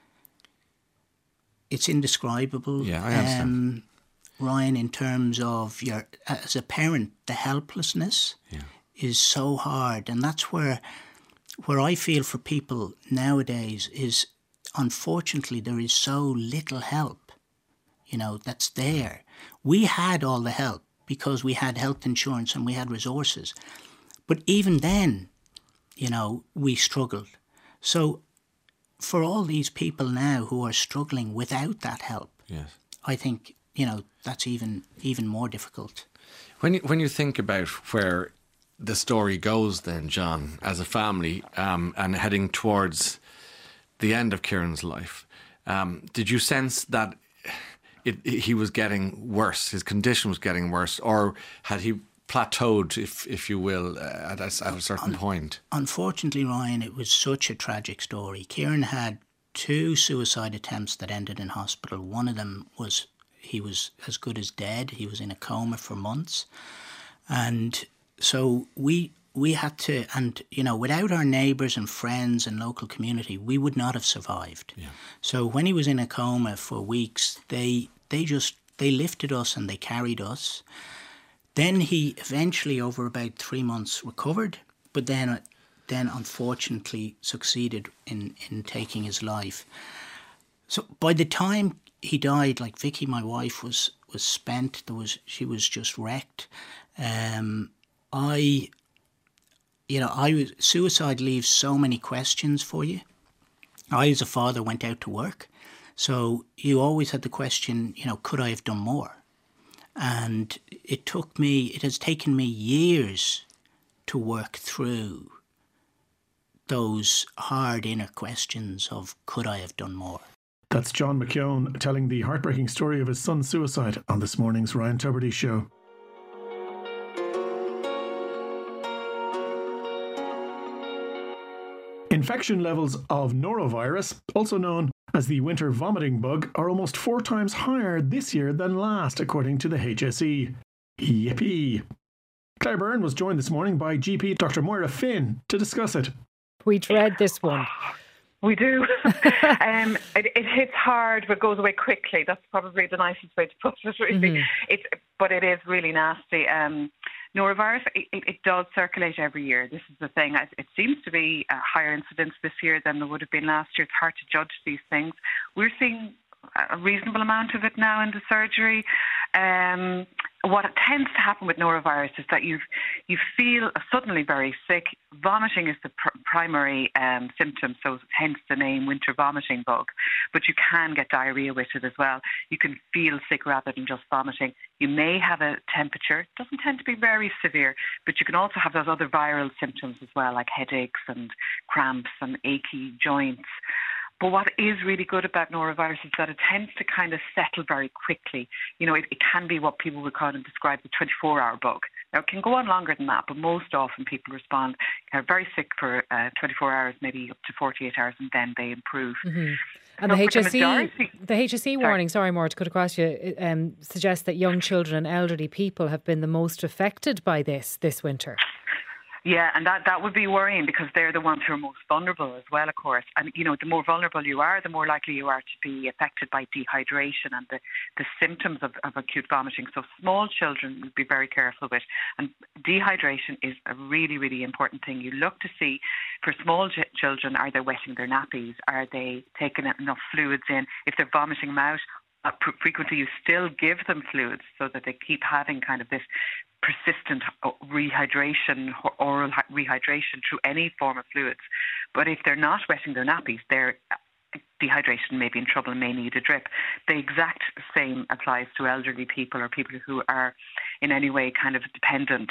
it's indescribable. Yeah, I understand. Ryan, in terms of as a parent, the helplessness is so hard, and that's where I feel for people nowadays is, unfortunately, there is so little help, that's there. We had all the help because we had health insurance and we had resources. But even then, we struggled. So for all these people now who are struggling without that help, I think, that's even more difficult. When you think about where the story goes then, John, as a family, and heading towards the end of Kieran's life, did you sense that he was getting worse, his condition was getting worse, or had he plateaued, if you will, at a certain point? Unfortunately, Ryan, it was such a tragic story. Kieran had 2 suicide attempts that ended in hospital. One of them was, he was as good as dead. He was in a coma for months. And so we had to, and without our neighbours and friends and local community, we would not have survived. Yeah. So when he was in a coma for weeks, they lifted us and they carried us. Then he eventually, over about 3 months, recovered, but then unfortunately succeeded in taking his life. So by the time he died, like Vicky, my wife, was spent. She was just wrecked. Suicide leaves so many questions for you. I, as a father, went out to work, so you always had the question, could I have done more? And it has taken me years to work through those hard inner questions of, could I have done more? That's John McKeown telling the heartbreaking story of his son's suicide on this morning's Ryan Tubridy Show. Infection levels of norovirus, also known as the winter vomiting bug, are almost 4 times higher this year than last, according to the HSE. Yippee! Claire Byrne was joined this morning by GP Dr. Moira Finn to discuss it. We dread this one. We do. It hits hard but goes away quickly. That's probably the nicest way to put it, really. But it is really nasty. Norovirus, it does circulate every year. This is the thing. It seems to be a higher incidence this year than there would have been last year. It's hard to judge these things. We're seeing a reasonable amount of it now in the surgery. What tends to happen with norovirus is that you feel suddenly very sick. Vomiting is the primary symptom, so hence the name winter vomiting bug. But you can get diarrhea with it as well. You can feel sick rather than just vomiting. You may have a temperature. It doesn't tend to be very severe, but you can also have those other viral symptoms as well, like headaches and cramps and achy joints. But what is really good about norovirus is that it tends to kind of settle very quickly. It can be what people would call and describe the 24-hour bug. Now, it can go on longer than that, but most often people respond, are very sick for 24 hours, maybe up to 48 hours, and then they improve. Mm-hmm. And the HSE warning, sorry, Maura, to cut across you, suggests that young children and elderly people have been the most affected by this winter. Yeah, and that would be worrying because they're the ones who are most vulnerable as well, of course. And, the more vulnerable you are, the more likely you are to be affected by dehydration and the symptoms of acute vomiting. So small children would be very careful with. And dehydration is a really, really important thing. You look to see, for small children, are they wetting their nappies? Are they taking enough fluids in? If they're vomiting them out, frequently you still give them fluids so that they keep having kind of this persistent rehydration, oral rehydration through any form of fluids. But if they're not wetting their nappies, their dehydration may be in trouble and may need a drip. The exact same applies to elderly people or people who are in any way kind of dependent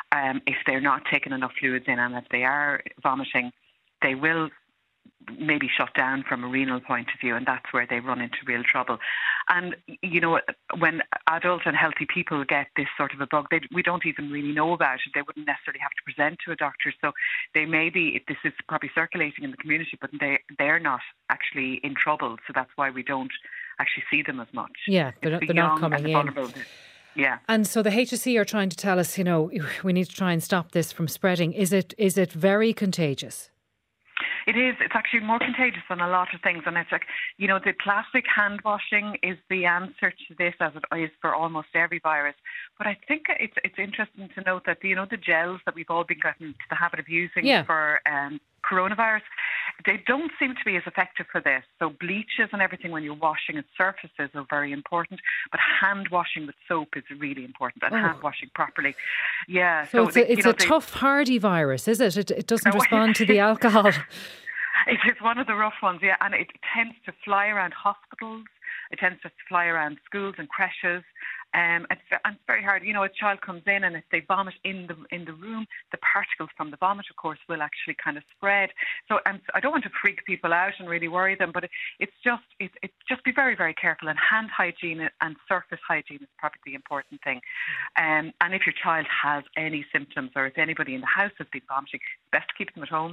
if they're not taking enough fluids in, and if they are vomiting, they will maybe shut down from a renal point of view, and that's where they run into real trouble. And, when adult and healthy people get this sort of a bug, we don't even really know about it. They wouldn't necessarily have to present to a doctor. So they this is probably circulating in the community, but they're not actually in trouble. So that's why we don't actually see them as much. Yeah, they're not coming in. Yeah. And so the HSE are trying to tell us, we need to try and stop this from spreading. Is it very contagious? It is. It's actually more contagious than a lot of things. And it's like, the classic hand washing is the answer to this, as it is for almost every virus. But I think it's interesting to note that, the gels that we've all been getting into the habit of using for coronavirus, they don't seem to be as effective for this. So bleaches and everything when you're washing its surfaces are very important, but hand washing with soap is really important, and hand washing properly. Yeah. So it's a tough, hardy virus, is it? It doesn't respond to the alcohol. It's one of the rough ones, yeah, and it tends to fly around hospitals. It tends to fly around schools and creches. It's very hard. A child comes in, and if they vomit in the room, the particles from the vomit, of course, will actually kind of spread. So, and I don't want to freak people out and really worry them, but it's just be very, very careful. And hand hygiene and surface hygiene is probably the important thing. And if your child has any symptoms, or if anybody in the house has been vomiting, it's best to keep them at home.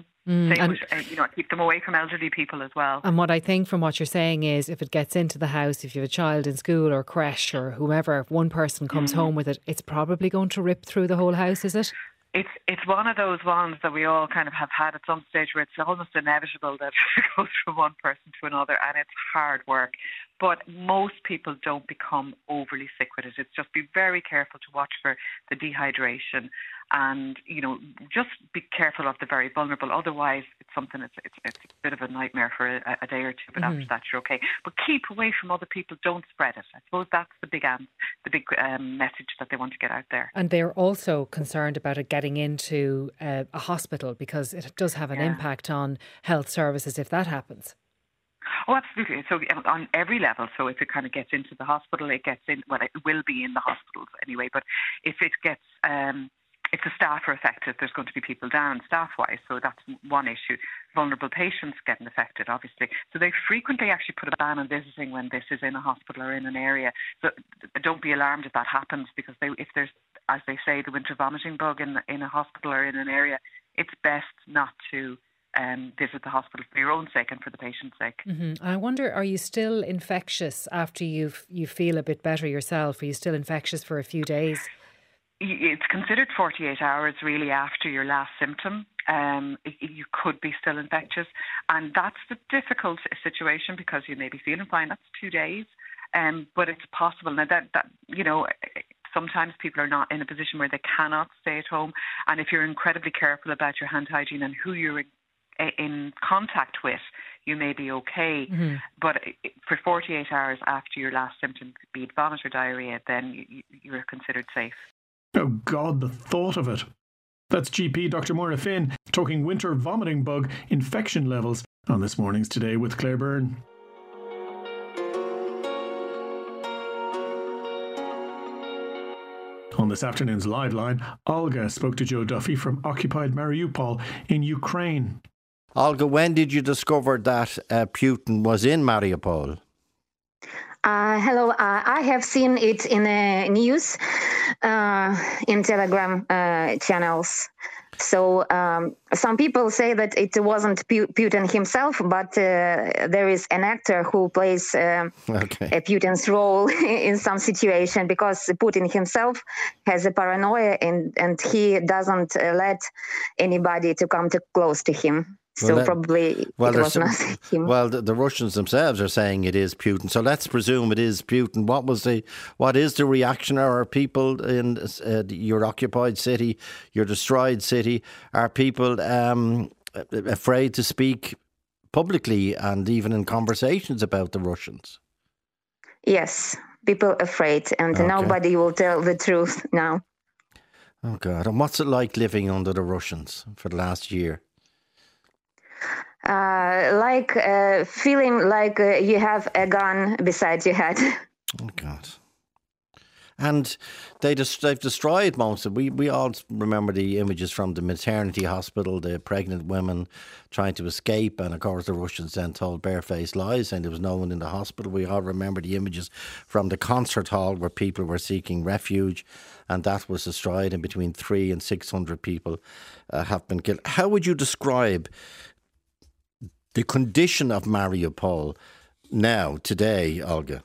Keep them away from elderly people as well. And what I think from what you're saying is, if it gets into the house, if you have a child in school or creche or whomever, if one person comes home with it, it's probably going to rip through the whole house, is it? It's one of those ones that we all kind of have had at some stage, where it's almost inevitable that it goes from one person to another, and it's hard work. But most people don't become overly sick with it. It's just be very careful to watch for the dehydration, and just be careful of the very vulnerable. Otherwise, it's something it's a bit of a nightmare for a day or two. But after that, you're okay. But keep away from other people. Don't spread it. I suppose that's the big message that they want to get out there. And they're also concerned about it getting into a hospital, because it does have an impact on health services if that happens. Oh, absolutely. So on every level. So if it kind of gets into the hospital, it gets in. Well, it will be in the hospitals anyway. But if it gets, if the staff are affected, there's going to be people down staff-wise. So that's one issue. Vulnerable patients getting affected, obviously. So they frequently actually put a ban on visiting when this is in a hospital or in an area. So don't be alarmed if that happens, because if there's, as they say, the winter vomiting bug in a hospital or in an area, it's best not to visit the hospital for your own sake and for the patient's sake. Mm-hmm. I wonder, are you still infectious after you feel a bit better yourself? Are you still infectious for a few days? It's considered 48 hours really after your last symptom. You could be still infectious, and that's the difficult situation, because you may be feeling fine. That's 2 days, but it's possible. Now that sometimes people are not in a position where they cannot stay at home, and if you're incredibly careful about your hand hygiene and who you're in contact with, you may be okay. Mm-hmm. But for 48 hours after your last symptom, be it vomit or diarrhoea, then you're considered safe. Oh God, the thought of it. That's GP Dr. Maura Finn talking winter vomiting bug infection levels on This Morning's Today with Claire Byrne. On this afternoon's Live Line, Olga spoke to Joe Duffy from occupied Mariupol in Ukraine. Olga, when did you discover that Putin was in Mariupol? Hello, I have seen it in the news, in Telegram channels. So some people say that it wasn't Putin himself, but there is an actor who plays Putin's role in some situation, because Putin himself has a paranoia and he doesn't let anybody to come too close to him. So probably it was not him. Well, the Russians themselves are saying it is Putin. So let's presume it is Putin. What is the reaction? Are people in your occupied city, your destroyed city, are people afraid to speak publicly and even in conversations about the Russians? Yes, people afraid, and nobody will tell the truth now. Oh God! And what's it like living under the Russians for the last year? Feeling like you have a gun beside your head. Oh God! And they've destroyed most of it. We all remember the images from the maternity hospital, the pregnant women trying to escape. And of course, the Russians then told barefaced lies and there was no one in the hospital. We all remember the images from the concert hall where people were seeking refuge. And that was destroyed, and between 300 and 600 people have been killed. How would you describe the condition of Mariupol now, today, Olga?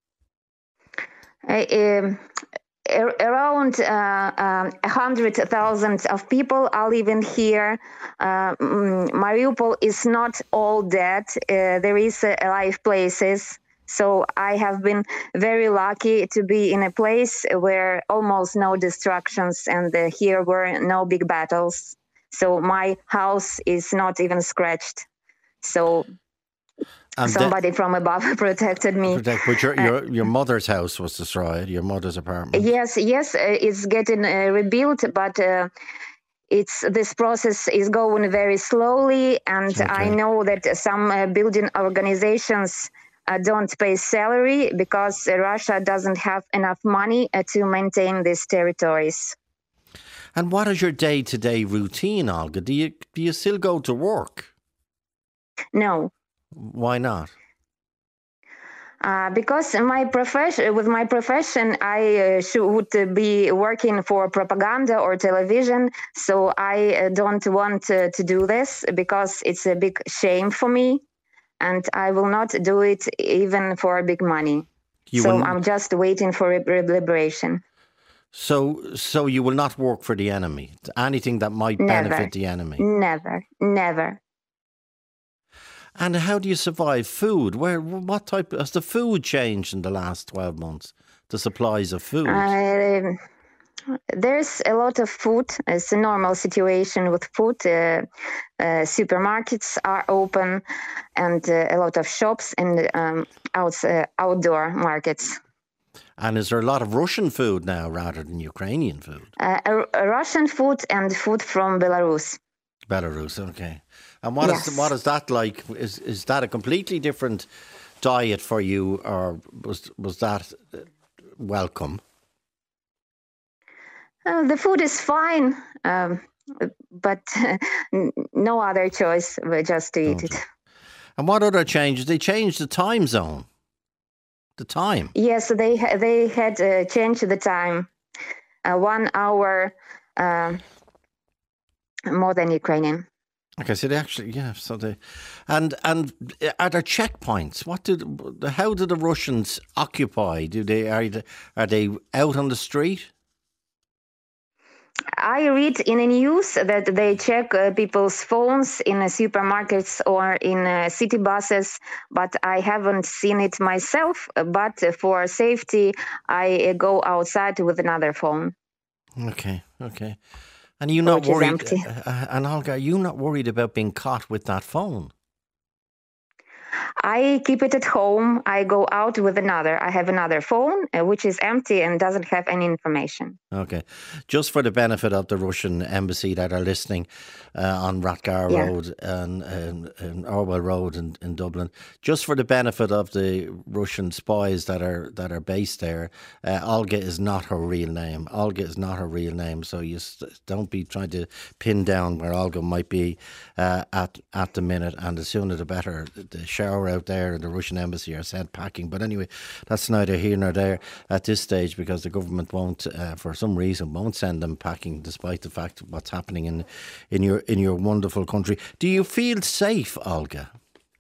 Around 100,000 of people are living here. Mariupol is not all dead. There is alive places. So I have been very lucky to be in a place where almost no destructions and here were no big battles. So my house is not even scratched. So and somebody from above protected me. But your mother's house was destroyed, your mother's apartment. Yes, it's getting rebuilt, but this process is going very slowly. And okay. I know that some building organizations don't pay salary because Russia doesn't have enough money to maintain these territories. And what is your day-to-day routine, Olga? Do you still go to work? No. Why not? Because with my profession, I would be working for propaganda or television. So I don't want to do this because it's a big shame for me. And I will not do it even for big money. I'm just waiting for liberation. So you will not work for the enemy? Anything that might benefit the enemy? Never. And how do you survive food? What type has the food changed in the last 12 months? The supplies of food? There's a lot of food. It's a normal situation with food. Supermarkets are open and a lot of shops and outdoor markets. And is there a lot of Russian food now rather than Ukrainian food? Russian food and food from Belarus. Belarus, okay. And what is that like? Is that a completely different diet for you, or was that welcome? The food is fine, but no other choice, just to eat it. And what other changes? They changed the time zone. The time. Yes, they had changed the time, 1 hour more than Ukrainian. Okay, so they actually, and are there checkpoints? How do the Russians occupy? Are they out on the street? I read in the news that they check people's phones in supermarkets or in city buses, but I haven't seen it myself. But for safety, I go outside with another phone. Okay. And you're not worried, and Olga, are you not worried about being caught with that phone? I keep it at home. I go out with another. I have another phone, which is empty and doesn't have any information. Okay. Just for the benefit of the Russian embassy that are listening on Ratgar Road and Orwell Road in Dublin, just for the benefit of the Russian spies that are based there, Olga is not her real name. Olga is not her real name. So you don't be trying to pin down where Olga might be at the minute. And the sooner the better. The shower out there in the Russian embassy are sent packing. But anyway, that's neither here nor there at this stage because the government won't, for some reason, won't send them packing despite the fact of what's happening in your wonderful country. Do you feel safe, Olga?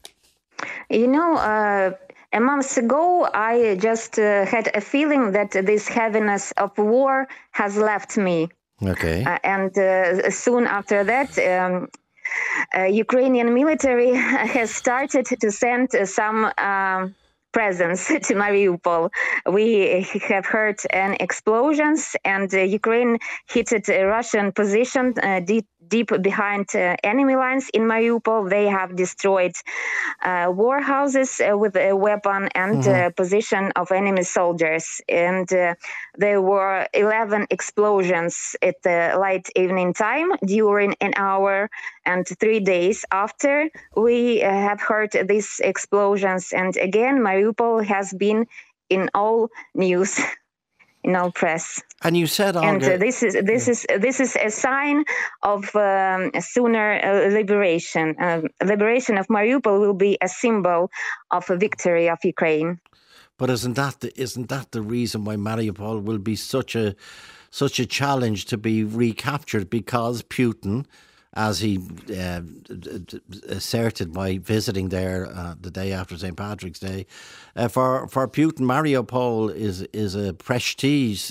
A month ago, I just had a feeling that this heaviness of war has left me. Okay. And soon after that, Ukrainian military has started to send some presence to Mariupol. We have heard explosions, and Ukraine hit a Russian position deep behind enemy lines in Mariupol. They have destroyed warehouses with a weapon and position of enemy soldiers. And there were 11 explosions at the late evening time during an hour and 3 days after we have heard these explosions. And again, Mariupol has been in all news press. And you said, Olga, and this is a sign of sooner liberation. Liberation of Mariupol will be a symbol of a victory of Ukraine. But isn't that the reason why Mariupol will be such a challenge to be recaptured? Because Putin, as he asserted by visiting there the day after St. Patrick's Day, for Putin, Mariupol is a prestige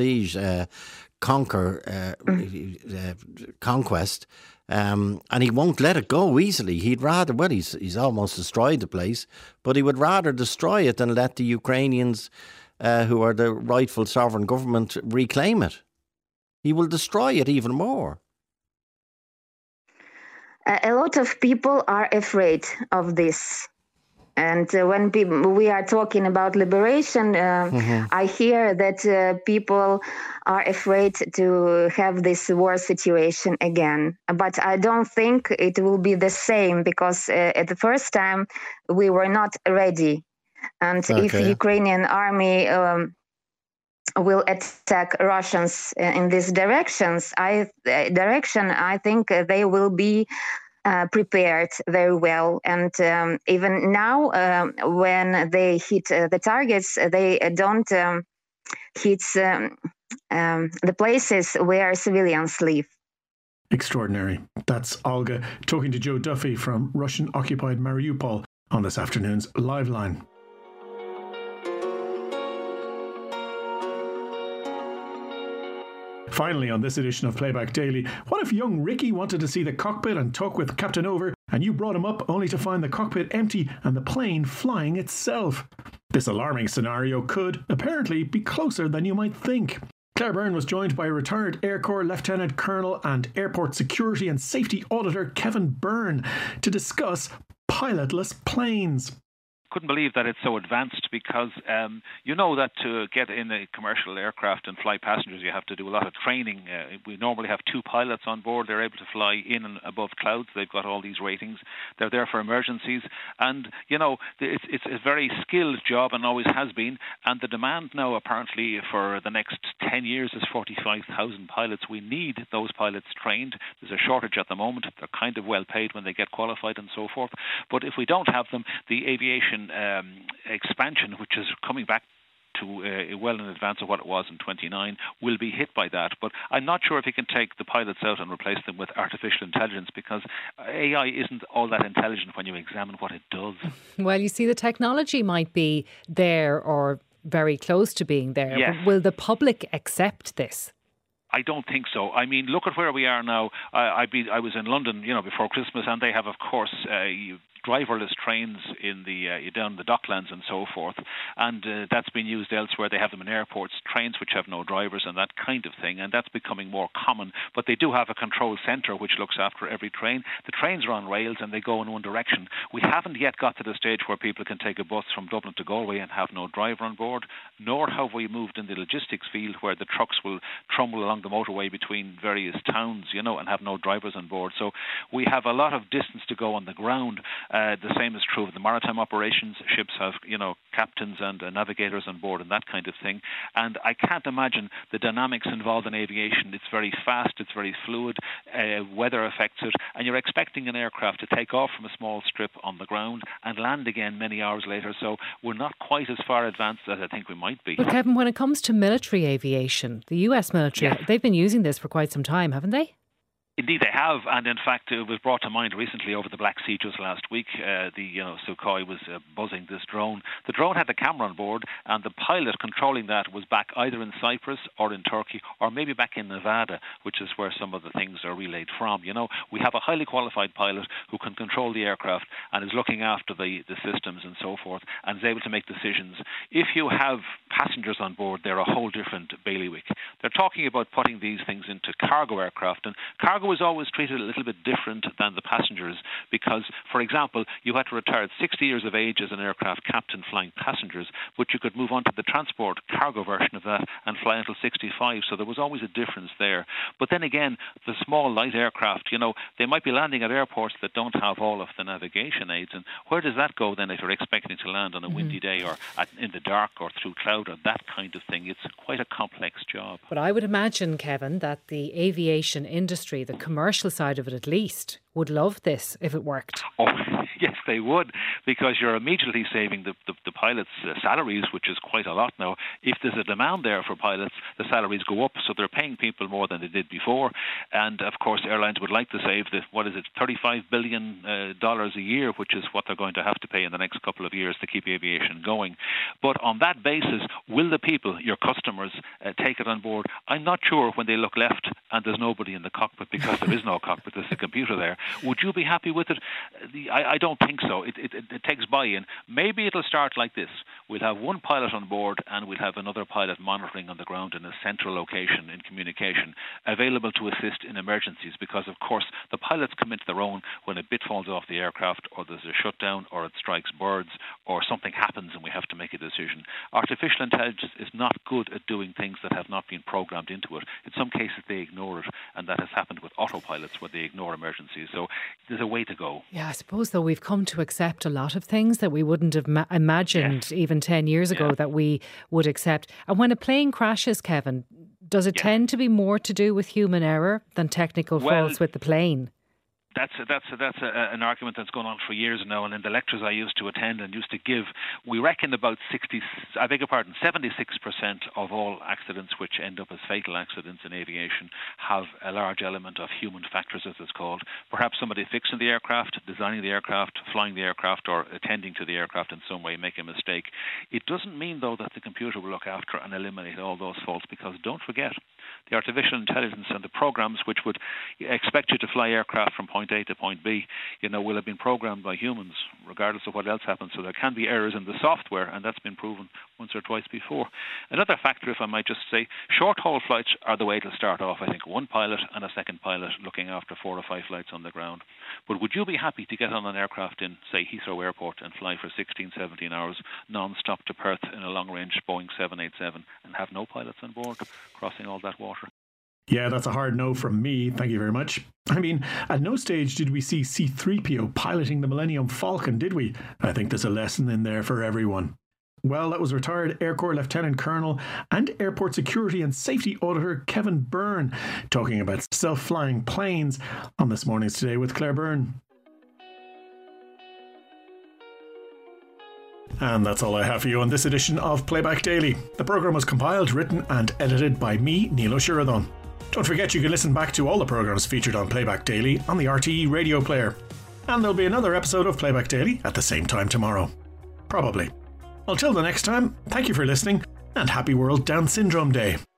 conquest, and he won't let it go easily. He'd rather, he's almost destroyed the place, but he would rather destroy it than let the Ukrainians, who are the rightful sovereign government, reclaim it. He will destroy it even more. A lot of people are afraid of this. And when we are talking about liberation, I hear that people are afraid to have this war situation again. But I don't think it will be the same, because at the first time we were not ready. And if the Ukrainian army will attack Russians in these directions, I think they will be prepared very well. And even now, when they hit the targets, they don't hit the places where civilians live. Extraordinary. That's Olga talking to Joe Duffy from Russian-occupied Mariupol on this afternoon's Live Line. Finally, on this edition of Playback Daily, what if young Ricky wanted to see the cockpit and talk with Captain Over, and you brought him up only to find the cockpit empty and the plane flying itself? This alarming scenario could, apparently, be closer than you might think. Claire Byrne was joined by retired Air Corps Lieutenant Colonel and Airport Security and Safety Auditor Kevin Byrne to discuss pilotless planes. Couldn't believe that it's so advanced, because you know that to get in a commercial aircraft and fly passengers, you have to do a lot of training. We normally have 2 pilots on board. They're able to fly in and above clouds. They've got all these ratings. They're there for emergencies. And, you know, it's a very skilled job and always has been. And the demand now, apparently, for the next 10 years is 45,000 pilots. We need those pilots trained. There's a shortage at the moment. They're kind of well paid when they get qualified and so forth. But if we don't have them, the aviation expansion, which is coming back to well in advance of what it was in 29, will be hit by that. But I'm not sure if you can take the pilots out and replace them with artificial intelligence, because AI isn't all that intelligent when you examine what it does. Well, you see, the technology might be there or very close to being there. Yes. But will the public accept this? I don't think so. I mean, look at where we are now. I was in London, before Christmas, and they have, of course, driverless trains in down the Docklands and so forth, and that's been used elsewhere. They have them in airports, trains which have no drivers and that kind of thing, and that's becoming more common. But they do have a control centre which looks after every train. The trains are on rails and they go in one direction. We haven't yet got to the stage where people can take a bus from Dublin to Galway and have no driver on board, nor have we moved in the logistics field where the trucks will trundle along the motorway between various towns, and have no drivers on board. So we have a lot of distance to go on the ground. The same is true of the maritime operations. Ships have, captains and navigators on board and that kind of thing. And I can't imagine the dynamics involved in aviation. It's very fast, it's very fluid, weather affects it, and you're expecting an aircraft to take off from a small strip on the ground and land again many hours later. So we're not quite as far advanced as I think we might be. But Kevin, when it comes to military aviation, the US military, yes, they've been using this for quite some time, haven't they? Indeed, they have, and in fact, it was brought to mind recently over the Black Sea just last week. Sukhoi was buzzing this drone. The drone had a camera on board, and the pilot controlling that was back either in Cyprus or in Turkey, or maybe back in Nevada, which is where some of the things are relayed from. We have a highly qualified pilot who can control the aircraft and is looking after the systems and so forth, and is able to make decisions. If you have passengers on board, they're a whole different bailiwick. They're talking about putting these things into cargo aircraft, and cargo was always treated a little bit different than the passengers because, for example, you had to retire at 60 years of age as an aircraft captain flying passengers, but you could move on to the transport cargo version of that and fly until 65. So there was always a difference there. But then again, the small light aircraft, you know, they might be landing at airports that don't have all of the navigation aids. And where does that go then if you're expecting to land on a windy day or in the dark or through cloud or that kind of thing? It's quite a complex job. But I would imagine, Kevin, that the aviation industry, the commercial side of it at least, would love this if it worked. Oh, yes, they would, because you're immediately saving the pilots' salaries, which is quite a lot now. If there's a demand there for pilots, the salaries go up, so they're paying people more than they did before. And, of course, airlines would like to save $35 billion a year, which is what they're going to have to pay in the next couple of years to keep aviation going. But on that basis, will the people, your customers, take it on board? I'm not sure when they look left and there's nobody in the cockpit, because there is no cockpit, there's a computer there. Would you be happy with it? I don't think so. It takes buy-in. Maybe it'll start like this. We'll have one pilot on board and we'll have another pilot monitoring on the ground in a central location in communication, available to assist in emergencies, because, of course, the pilots come into their own when a bit falls off the aircraft or there's a shutdown or it strikes birds or something happens and we have to make a decision. Artificial intelligence is not good at doing things that have not been programmed into it. In some cases, they ignore it, and that has happened with autopilots where they ignore emergencies. So there's a way to go. Yeah, I suppose, though, we've come to accept a lot of things that we wouldn't have imagined even 10 years ago that we would accept. And when a plane crashes, Kevin, does it tend to be more to do with human error than technical faults with the plane? That's an argument that's gone on for years now, and in the lectures I used to attend and used to give, we reckon about 76% of all accidents which end up as fatal accidents in aviation have a large element of human factors, as it's called. Perhaps somebody fixing the aircraft, designing the aircraft, flying the aircraft, or attending to the aircraft in some way make a mistake. It doesn't mean, though, that the computer will look after and eliminate all those faults, because don't forget, the artificial intelligence and the programs which would expect you to fly aircraft from point A to point B, will have been programmed by humans, regardless of what else happens. So there can be errors in the software, and that's been proven once or twice before. Another factor, if I might just say, short-haul flights are the way to start off. I think one pilot and a second pilot looking after 4 or 5 flights on the ground. But would you be happy to get on an aircraft in, say, Heathrow Airport and fly for 16, 17 hours non-stop to Perth in a long-range Boeing 787 and have no pilots on board crossing all that water? Yeah, that's a hard no from me. Thank you very much. I mean, at no stage did we see C-3PO piloting the Millennium Falcon, did we? I think there's a lesson in there for everyone. Well, that was retired Air Corps Lieutenant Colonel and Airport Security and Safety Auditor Kevin Byrne talking about self-flying planes on This Morning's Today with Claire Byrne. And that's all I have for you on this edition of Playback Daily. The programme was compiled, written and edited by me, Neil O'Sheridan. Don't forget you can listen back to all the programmes featured on Playback Daily on the RTE radio player. And there'll be another episode of Playback Daily at the same time tomorrow. Probably. Until the next time, thank you for listening and happy World Down Syndrome Day.